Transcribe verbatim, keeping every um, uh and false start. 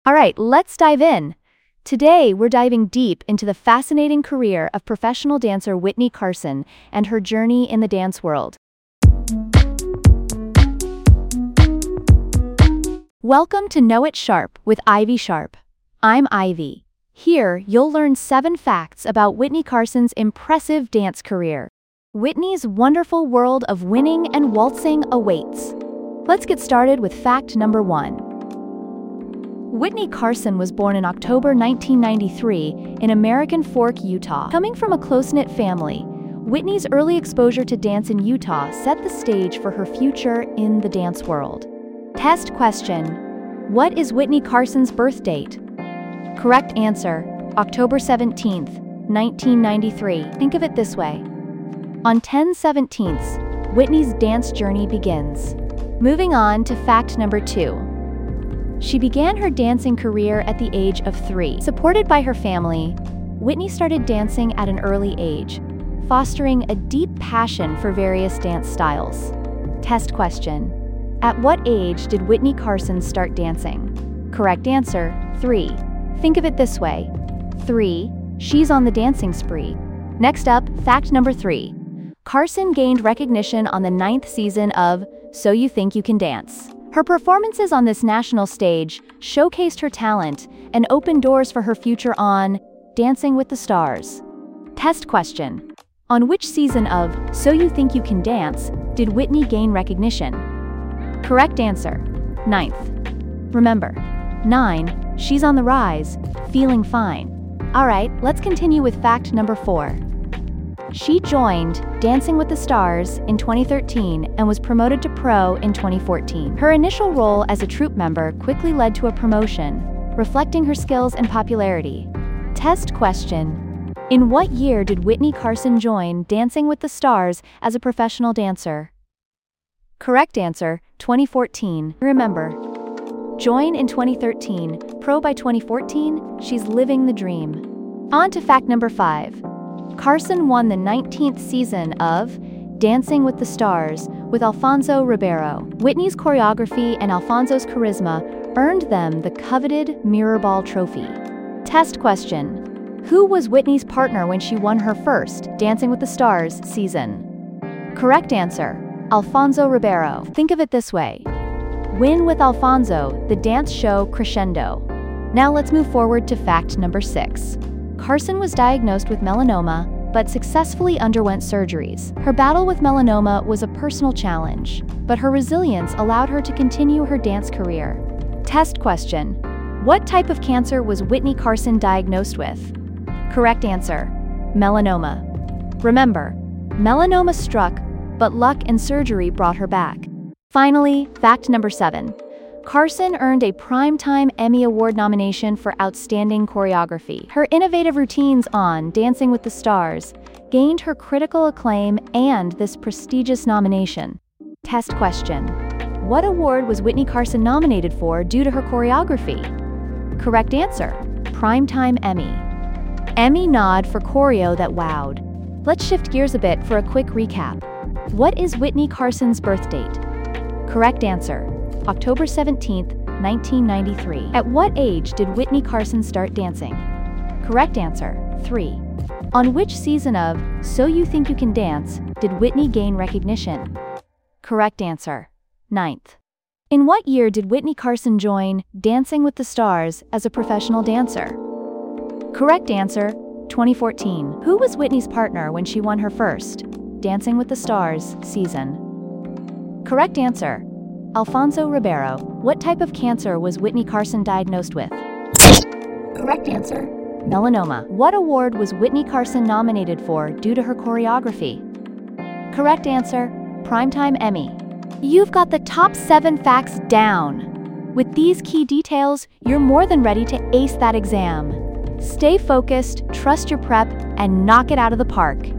All right, let's dive in. Today, we're diving deep into the fascinating career of professional dancer Whitney Carson and her journey in the dance world. Welcome to Know It Sharp with Ivy Sharp. I'm Ivy. Here, you'll learn seven facts about Whitney Carson's impressive dance career. Whitney's wonderful world of winning and waltzing awaits. Let's get started with fact number one. Whitney Carson was born in October nineteen ninety-three in American Fork, Utah. Coming from a close-knit family, Whitney's early exposure to dance in Utah set the stage for her future in the dance world. Test question: what is Whitney Carson's birth date? Correct answer: October seventeenth, nineteen ninety-three. Think of it this way. On ten seventeen, Whitney's dance journey begins. Moving on to fact number two. She began her dancing career at the age of three. Supported by her family, Whitney started dancing at an early age, fostering a deep passion for various dance styles. Test question: at what age did Whitney Carson start dancing? Correct answer: three. Think of it this way. Three, she's on the dancing spree. Next up, fact number three. Carson gained recognition on the ninth season of So You Think You Can Dance. Her performances on this national stage showcased her talent and opened doors for her future on Dancing with the Stars. Test question: on which season of So You Think You Can Dance did Whitney gain recognition? Correct answer: ninth. Remember, nine, she's on the rise, feeling fine. All right, let's continue with fact number four. She joined Dancing with the Stars in twenty thirteen and was promoted to pro in twenty fourteen. Her initial role as a troupe member quickly led to a promotion, reflecting her skills and popularity. Test question: in what year did Whitney Carson join Dancing with the Stars as a professional dancer? Correct answer: twenty fourteen. Remember, join in twenty thirteen, pro by twenty fourteen, she's living the dream. On to fact number five. Carson won the nineteenth season of Dancing with the Stars with Alfonso Ribeiro. Whitney's choreography and Alfonso's charisma earned them the coveted Mirrorball Trophy. Test question: who was Whitney's partner when she won her first Dancing with the Stars season? Correct answer: Alfonso Ribeiro. Think of it this way. Win with Alfonso, the dance show crescendo. Now let's move forward to fact number six. Carson was diagnosed with melanoma, but successfully underwent surgeries. Her battle with melanoma was a personal challenge, but her resilience allowed her to continue her dance career. Test question: what type of cancer was Whitney Carson diagnosed with? Correct answer: melanoma. Remember, melanoma struck, but luck and surgery brought her back. Finally, fact number seven. Carson earned a Primetime Emmy Award nomination for Outstanding Choreography. Her innovative routines on Dancing with the Stars gained her critical acclaim and this prestigious nomination. Test question: what award was Whitney Carson nominated for due to her choreography? Correct answer: Primetime Emmy. Emmy nod for choreo that wowed. Let's shift gears a bit for a quick recap. What is Whitney Carson's birth date? Correct answer: October seventeenth, nineteen ninety-three. At what age did Whitney Carson start dancing? Correct answer: three. On which season of So You Think You Can Dance did Whitney gain recognition? Correct answer: ninth. In what year did Whitney Carson join Dancing with the Stars as a professional dancer? Correct answer: twenty fourteen. Who was Whitney's partner when she won her first Dancing with the Stars season? Correct answer: Alfonso Ribeiro. What type of cancer was Whitney Carson diagnosed with? Correct answer: melanoma. What award was Whitney Carson nominated for due to her choreography? Correct answer: Primetime Emmy. You've got the top seven facts down. With these key details, you're more than ready to ace that exam. Stay focused, trust your prep, and knock it out of the park.